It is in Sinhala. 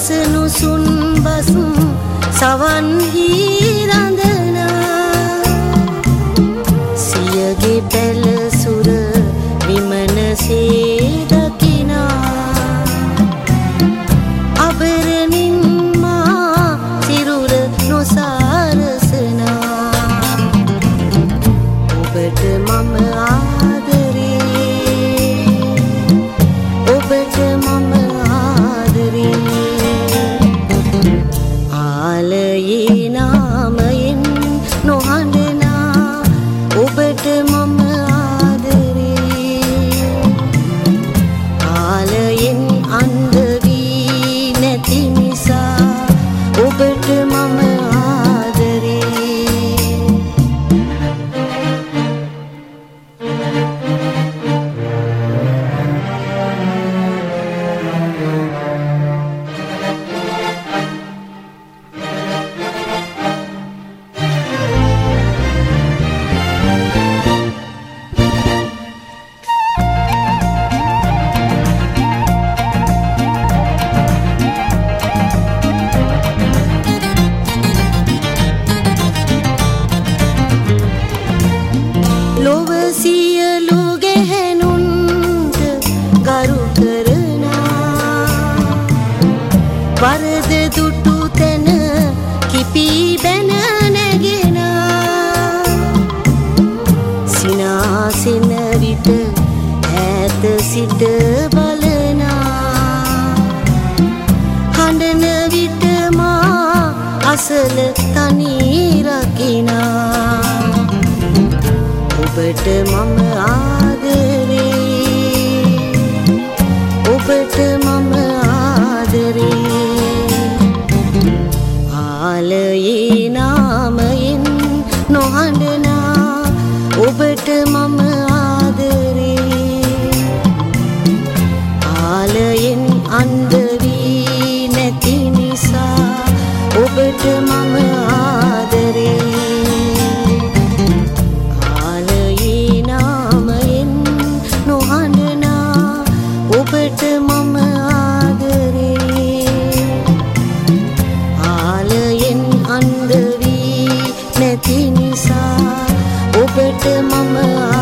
රසනුසුන් බස් සවන්හි රඳනා සියගේ පැල සුර විමනසේ දකිනා අබරණින් මා සිරුර නොසාරසනා ඔබට මම ඔබට මම ආදරේ ආලයේ නාමයෙන් නොහඬනා ඔබට මම ආදරේ ආලයෙන් අන්ධ වී නැති නිසා ඔබට මම ආදරේ ලොව සියලු ගැහැණුන්ට ගරු කරනා වරද දුටු තැන කිපී බැන නැගෙනා සිනාසෙන විට ඈත සිට බලනා හඬන විට මා අසල තනි රකිනා ඔබට මම ආදරේ ඔබට මම ආදරේ ආලයේ නාමයෙන් නොහඬනා ඔබට මම ආදරේ ආලයෙන් අන්ධ වී නැති නිසා ඔබට මම ආදරේ ඔබට මම ආදරේ ආලයෙන් අන්ධ වී නැති නිසා ඔබට මම